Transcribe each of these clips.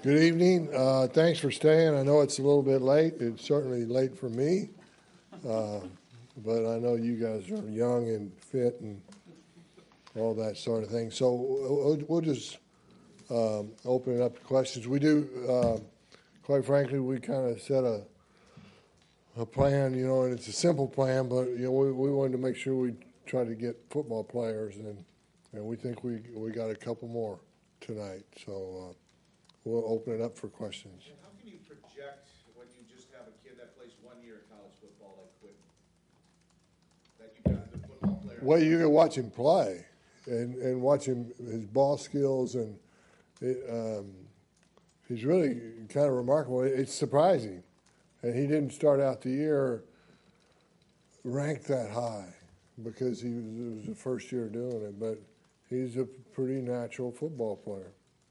Good evening. Thanks for staying. I know it's a little bit late. It's certainly late for me, but I know you guys are young and fit and all that sort of thing. So we'll just open it up to questions. We do, quite frankly, we kind of set a plan, and it's a simple plan, but we wanted to make sure we try to get football players, and we think we got a couple more tonight. So we'll open it up for questions. And how can you project when you just have a kid that plays 1 year in college football like Quinn, that you got a good football player? Well, you can watch him play and watch him, his ball skills, and he's really kind of remarkable. It's surprising. And he didn't start out the year ranked that high because it was the first year doing it, but he's a pretty natural football player.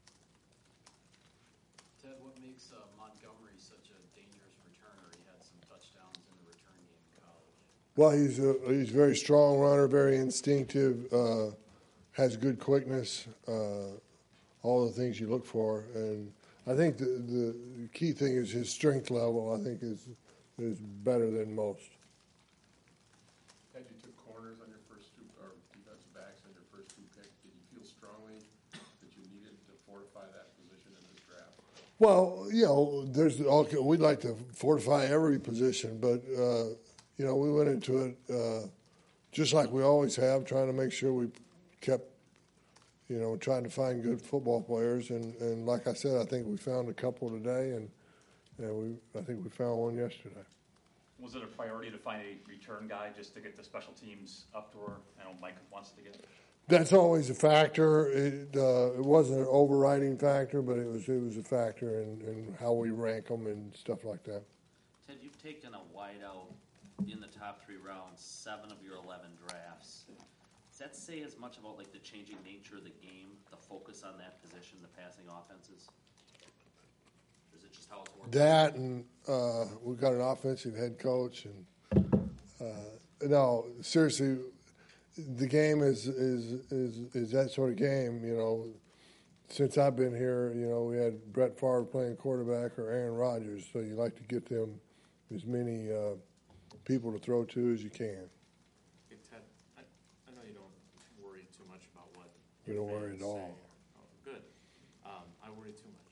Ted, what makes Montgomery such a dangerous returner? He had some touchdowns in the return game in college. Well, he's a very strong runner, very instinctive, has good quickness, all the things you look for. And I think the key thing is his strength level, I think, is better than most. Ted, you took corners on your first two, or defensive backs on your first two picks. Did you feel strongly that you needed to fortify that position in this draft? Well, we'd like to fortify every position, but, we went into it just like we always have, trying to make sure we kept, trying to find good football players. And like I said, I think we found a couple today, and I think we found one yesterday. Was it a priority to find a return guy just to get the special teams up to where Mike wants to get? That's always a factor. It wasn't an overriding factor, but it was a factor in how we rank them and stuff like that. Ted, you've taken a wideout in the top 3 rounds, 7 of your 11 drafts. Does that say as much about the changing nature of the game, the focus on that position, the passing offenses? Or is it just how it's working? That, and we've got an offensive head coach, and no, seriously, the game is that sort of game. Since I've been here, we had Brett Favre playing quarterback or Aaron Rodgers, so you like to get them as many people to throw to as you can. Hey, Ted, I know you don't worry too much about what you don't worry at all. Oh, good. I worry too much.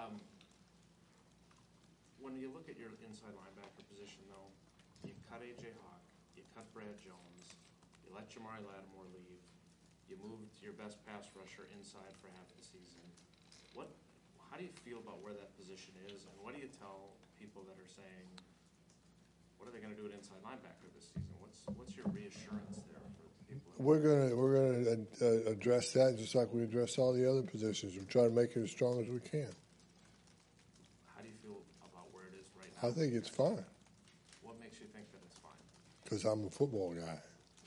When you look at your inside linebacker position, though, you cut A.J. Hawk, you cut Brad Jones, you let Jamari Lattimore leave, you moved your best pass rusher inside for half the season. How do you feel about where that position is, and what do you tell people that are saying, what are they going to do at inside linebacker this season? What's your reassurance there for people? We're gonna address that just like we address all the other positions. We're trying to make it as strong as we can. How do you feel about where it is right now? I think it's fine. What makes you think that it's fine? Because I'm a football guy.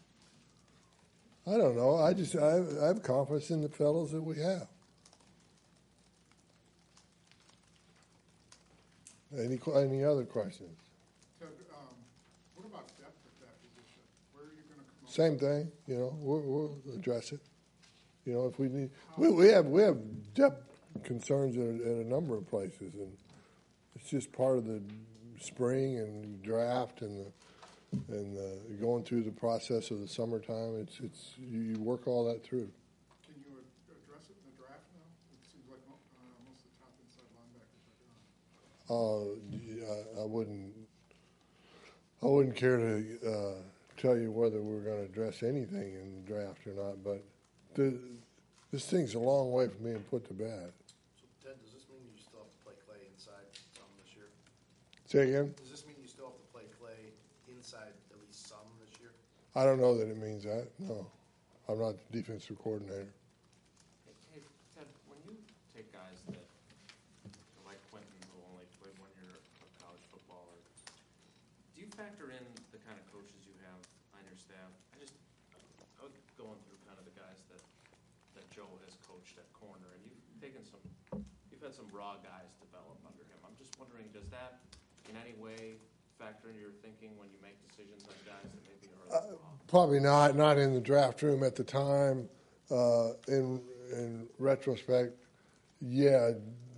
I don't know. I have confidence in the fellows that we have. Any other questions? Ted, what about depth at that position? Where are you going to come up? Same thing. We'll address it. If we need, we have depth concerns at a number of places, and it's just part of the spring and draft and going through the process of the summertime. It's you work all that through. Can you address it in the draft now? It seems like most of the top inside linebackers are gone. I wouldn't care to tell you whether we're going to address anything in the draft or not, but this thing's a long way from being put to bed. So, Ted, does this mean you still have to play Clay inside some this year? Say again? Does this mean you still have to play Clay inside at least some this year? I don't know that it means that. No, I'm not the defensive coordinator. Hey, Ted, when you take guys that, like Quentin, who only played 1 year of college football, do you factor in the kind of coaches you have on your staff? I was going through kind of the guys that Joe has coached at corner, and you've had some raw guys develop under him. I'm just wondering, does that in any way factor into your thinking when you make decisions on guys that maybe are raw? Probably not in the draft room at the time. In retrospect, yeah,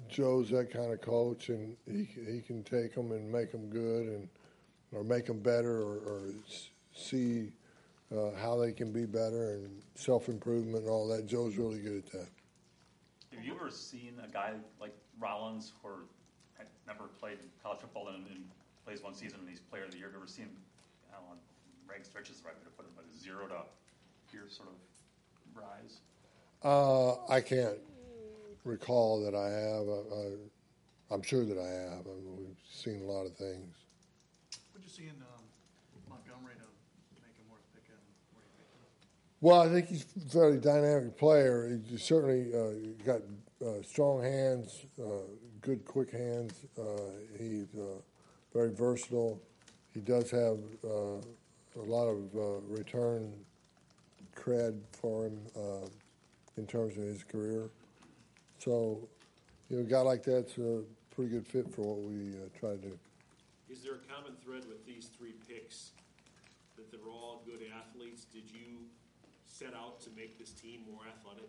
Joe's that kind of coach, and he can take them and make them good, and or make them better, or see how they can be better, and self-improvement and all that. Joe's really good at that. Have you ever seen a guy like Rollins, who had never played college football and plays one season and he's player of the year? Have you ever seen, I don't know, Greg Stretch is the right way to put it, but a 0 to here sort of rise? I can't recall that I have. I'm sure that I have. I mean, we've seen a lot of things. What'd you see in Montgomery to make him worth picking? Where you picked him? Well, I think he's a very dynamic player. He's certainly got strong hands, good quick hands. He's very versatile. He does have a lot of return cred for him in terms of his career. So, a guy like that's a pretty good fit for what we try to do. Is there a common thread with these 3 picks, that they're all good athletes? Did you set out to make this team more athletic?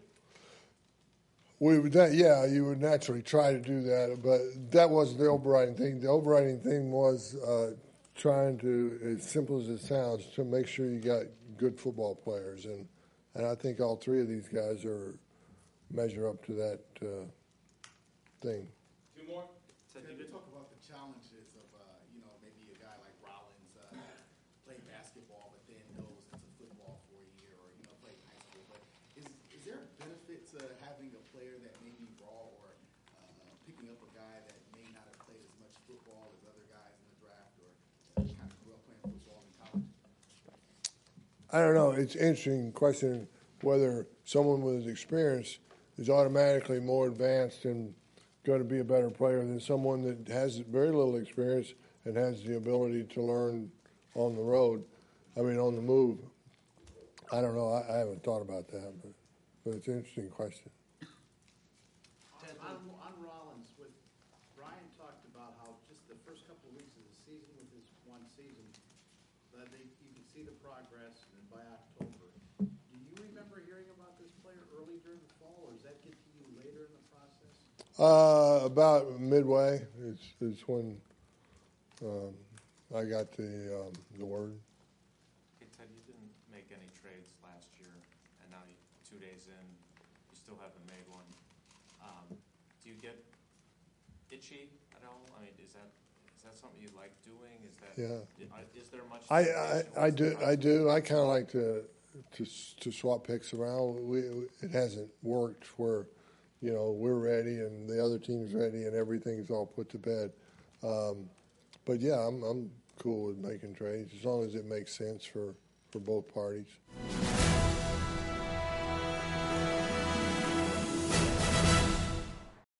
You would naturally try to do that, but that wasn't the overriding thing. The overriding thing was trying to, as simple as it sounds, to make sure you got good football players, and I think all 3 of these guys measure up to that thing. 2 more? Can you talk about the challenges of, maybe a guy like Rollins played basketball but then goes into football for a year, or, played high school. But is there a benefit to having a player that may be raw, or picking up a guy that may not have played as much football as other guys in the draft, or kind of grew up playing football in college? I don't know. It's an interesting question whether someone with experience is automatically more advanced and going to be a better player than someone that has very little experience and has the ability to learn on the road. On the move. I don't know. I haven't thought about that, but it's an interesting question. On Rollins, Brian talked about how just the first couple of weeks of the season with his one season, that you can see the progress, and by October. Do you remember hearing about this player early during the fall, or does that get to you later in the process? About midway is when I got the word. Hey, Ted, you didn't make any trades last year, and now 2 days in, you still haven't made one. Do you get itchy at all? Is that something you like doing? Is there much? I do. I kind of like to swap picks around. It hasn't worked where, we're ready and the other team's ready and everything's all put to bed. But yeah, I'm cool with making trades as long as it makes sense for both parties.